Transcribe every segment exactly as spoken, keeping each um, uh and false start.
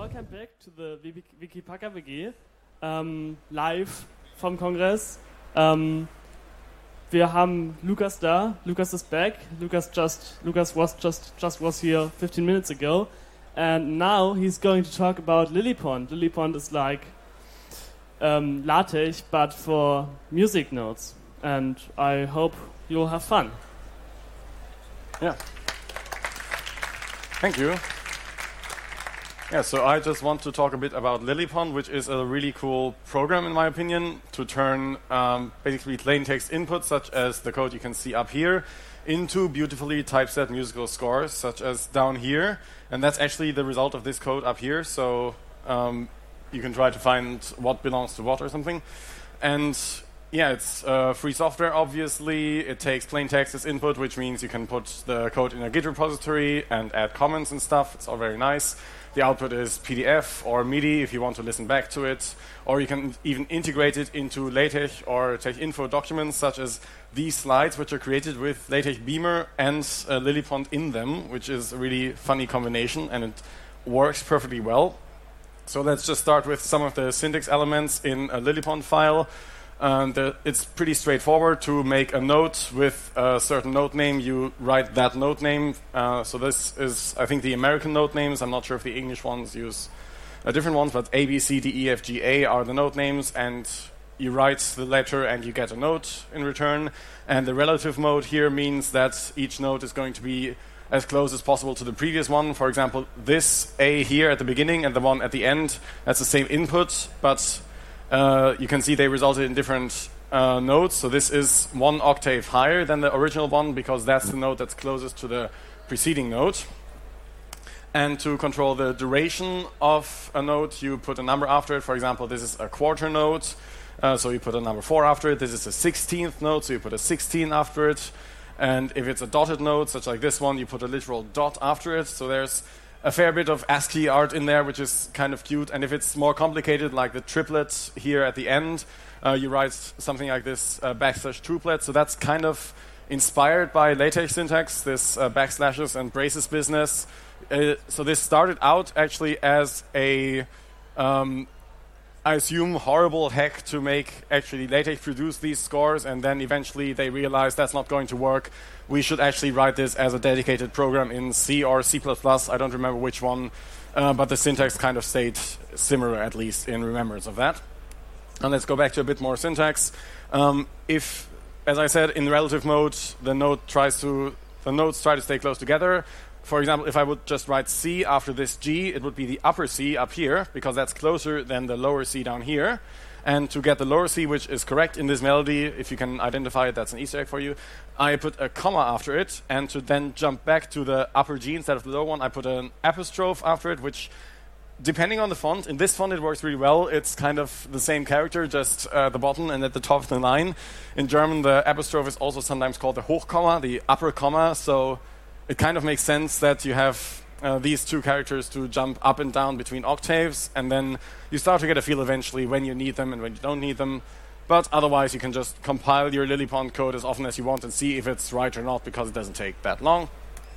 welcome back to the Wikipaka W G, ähm, live vom Kongress. Ähm, wir haben Lukas da. Lukas is back. Lukas just Lukas was just just was here fifteen minutes ago, and now he's going to talk about Lilypond. Lilypond is like um, LaTeX, but for music notes, and I hope you'll have fun. Yeah. Thank you. Yeah, so I just want to talk a bit about Lilypond, which is a really cool program, in my opinion, to turn um, basically plain text inputs, such as the code you can see up here, into beautifully typeset musical scores, such as down here. And that's actually the result of this code up here. So um, you can try to find what belongs to what or something. And yeah, it's uh, free software, obviously. It takes plain text as input, which means you can put the code in a Git repository and add comments and stuff. It's all very nice. The output is P D F or MIDI if you want to listen back to it. Or you can even integrate it into LaTeX or TextInfo documents, such as these slides, which are created with LaTeX Beamer and uh, Lilypond in them, which is a really funny combination, and it works perfectly well. So let's just start with some of the syntax elements in a Lilypond file. And the, it's pretty straightforward to make a note with a certain note name. You write that note name. Uh, so this is, I think, the American note names. I'm not sure if the English ones use uh, different ones, but A, B, C, D, E, F, G, A are the note names. And you write the letter and you get a note in return. And the relative mode here means that each note is going to be as close as possible to the previous one. For example, this A here at the beginning and the one at the end, that's the same input, but Uh, you can see they resulted in different uh, notes. So this is one octave higher than the original one because that's the note that's closest to the preceding note. And to control the duration of a note, you put a number after it. For example, this is a quarter note, uh, so you put a number four after it. This is a sixteenth note, so you put a sixteen after it. And if it's a dotted note, such like this one, you put a literal dot after it. So there's a fair bit of ASCII art in there, which is kind of cute. And if it's more complicated, like the triplet here at the end, uh, you write something like this uh, backslash triplet. So that's kind of inspired by LaTeX syntax, this uh, backslashes and braces business. Uh, so this started out actually as a, um, I assume, horrible hack to make actually LaTeX produce these scores, and then eventually they realized that's not going to work. We should actually write this as a dedicated program in C or C plus plus. I don't remember which one, uh, but the syntax kind of stayed similar, at least in remembrance of that. And let's go back to a bit more syntax. Um, if, as I said, in relative mode, the note tries to the notes try to stay close together. For example, if I would just write C after this G, it would be the upper C up here, because that's closer than the lower C down here. And to get the lower C, which is correct in this melody, if you can identify it, that's an Easter egg for you, I put a comma after it. And to then jump back to the upper G instead of the lower one, I put an apostrophe after it, which, depending on the font, in this font it works really well. It's kind of the same character, just uh, the bottom and at the top of the line. In German, the apostrophe is also sometimes called the Hochkomma, the upper comma, so it kind of makes sense that you have uh, these two characters to jump up and down between octaves, and then you start to get a feel eventually when you need them and when you don't need them. But otherwise, you can just compile your Lilypond code as often as you want and see if it's right or not, because it doesn't take that long.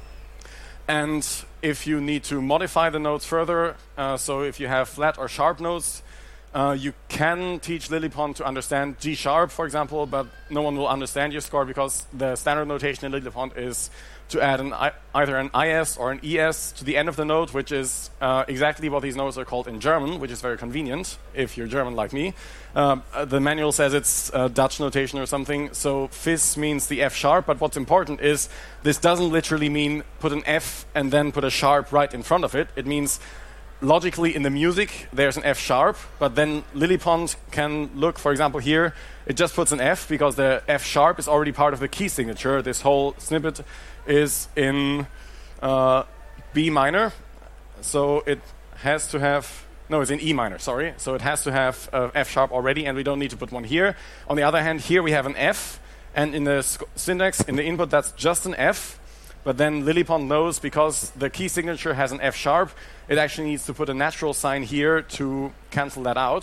And if you need to modify the notes further, uh, so if you have flat or sharp notes, uh, you can teach Lilypond to understand G sharp, for example, but no one will understand your score because the standard notation in Lilypond is to add an I, either an I S or an E S to the end of the note, which is uh, exactly what these notes are called in German, which is very convenient if you're German like me. Um, uh, the manual says it's uh, Dutch notation or something, so Fis means the F sharp, but what's important is this doesn't literally mean put an F and then put a sharp right in front of it. It means logically in the music there's an F sharp, but then Lilypond can look, for example here, it just puts an F because the F sharp is already part of the key signature. This whole snippet is in uh, B minor, so it has to have, no, it's in E minor, sorry. So it has to have uh, F sharp already, and we don't need to put one here. On the other hand, here we have an F, and in the sc- syntax, in the input, that's just an F. But then Lilypond knows, because the key signature has an F sharp, it actually needs to put a natural sign here to cancel that out.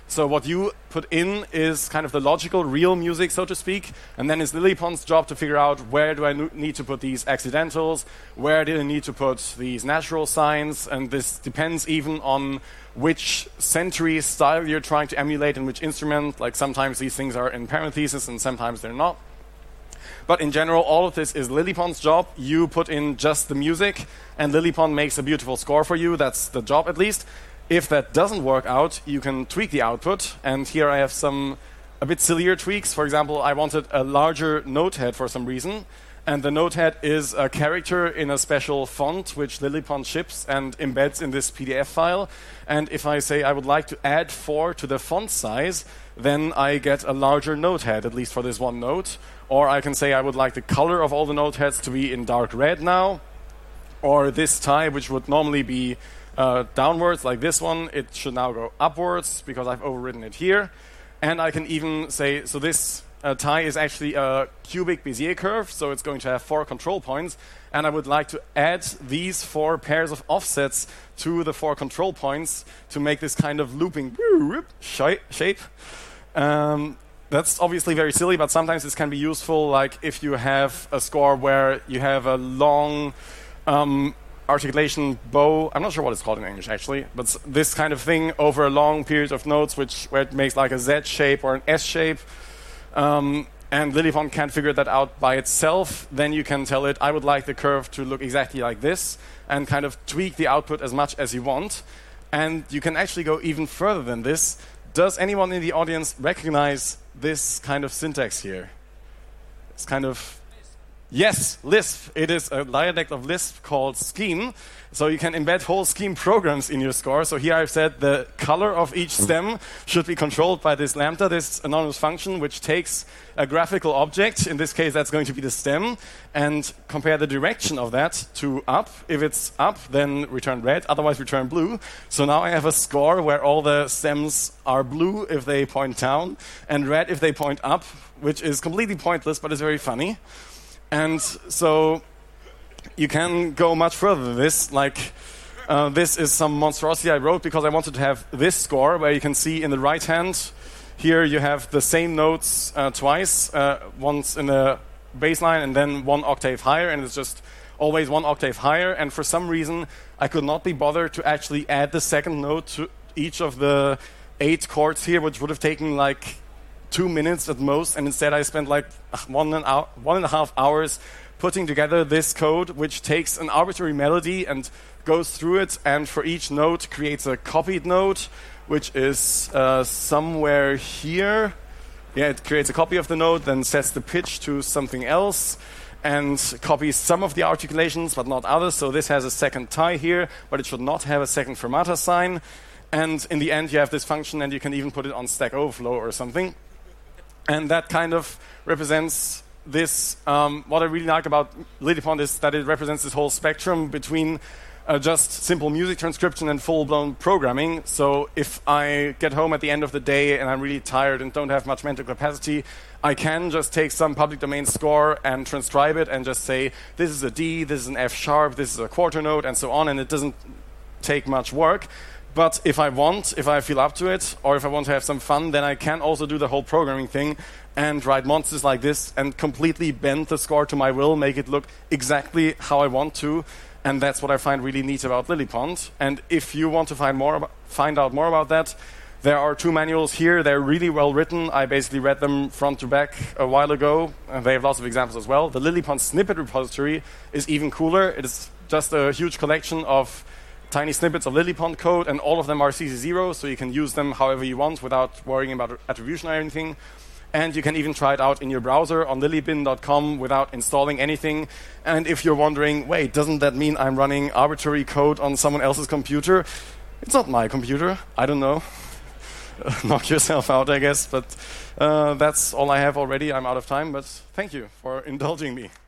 So what you put in is kind of the logical, real music, so to speak, and then it's Lilypond's job to figure out where do I need to put these accidentals, where do I need to put these natural signs, and this depends even on which century style you're trying to emulate and which instrument. Like sometimes these things are in parentheses and sometimes they're not. But in general, all of this is Lilypond's job. You put in just the music, and Lilypond makes a beautiful score for you. That's the job, at least. If that doesn't work out, you can tweak the output. And here I have some a bit sillier tweaks. For example, I wanted a larger note head for some reason. And the note head is a character in a special font, which Lilypond ships and embeds in this P D F file. And if I say I would like to add four to the font size, then I get a larger note head, at least for this one note. Or I can say I would like the color of all the note heads to be in dark red now. Or this tie, which would normally be uh, downwards like this one, it should now go upwards because I've overridden it here. And I can even say, so this uh, tie is actually a cubic Bezier curve, so it's going to have four control points. And I would like to add these four pairs of offsets to the four control points to make this kind of looping shape. Um, That's obviously very silly, but sometimes this can be useful, like if you have a score where you have a long um, articulation bow. I'm not sure what it's called in English, actually, but this kind of thing over a long period of notes, which where it makes like a Z shape or an S shape, um, and Lilypond can't figure that out by itself, then you can tell it, I would like the curve to look exactly like this, and kind of tweak the output as much as you want. And you can actually go even further than this. Does anyone in the audience recognize this kind of syntax here? It's kind of... Yes, Lisp. It is a dialect of Lisp called Scheme. So you can embed whole Scheme programs in your score. So here I've said the color of each stem should be controlled by this lambda, this anonymous function, which takes a graphical object. In this case, that's going to be the stem. And compare the direction of that to up. If it's up, then return red. Otherwise, return blue. So now I have a score where all the stems are blue if they point down and red if they point up, which is completely pointless, but it's very funny. And so you can go much further than this. Like uh, this is some monstrosity I wrote because I wanted to have this score where you can see in the right hand here you have the same notes uh, twice, uh, once in the bass line and then one octave higher, and it's just always one octave higher. And for some reason I could not be bothered to actually add the second note to each of the eight chords here, which would have taken like two minutes at most, and instead I spent like one and, hour, one and a half hours putting together this code, which takes an arbitrary melody and goes through it, and for each note creates a copied note, which is uh, somewhere here. Yeah, it creates a copy of the note, then sets the pitch to something else, and copies some of the articulations, but not others. So this has a second tie here, but it should not have a second fermata sign. And in the end, you have this function, and you can even put it on Stack Overflow or something. And that kind of represents this. Um, what I really like about Lilypond is that it represents this whole spectrum between uh, just simple music transcription and full-blown programming. So if I get home at the end of the day and I'm really tired and don't have much mental capacity, I can just take some public domain score and transcribe it and just say, this is a D, this is an F sharp, this is a quarter note, and so on, and it doesn't take much work. But if I want, if I feel up to it, or if I want to have some fun, then I can also do the whole programming thing and write monsters like this and completely bend the score to my will, make it look exactly how I want to. And that's what I find really neat about Lilypond. And if you want to find more, about, find out more about that, there are two manuals here. They're really well written. I basically read them front to back a while ago. And they have lots of examples as well. The Lilypond snippet repository is even cooler. It is just a huge collection of tiny snippets of Lilypond code, and all of them are C C zero, so you can use them however you want without worrying about attribution or anything. And you can even try it out in your browser on lilybin dot com without installing anything. And if you're wondering, wait, doesn't that mean I'm running arbitrary code on someone else's computer? It's not my computer. I don't know. Knock yourself out, I guess. But uh, that's all I have already. I'm out of time, but thank you for indulging me.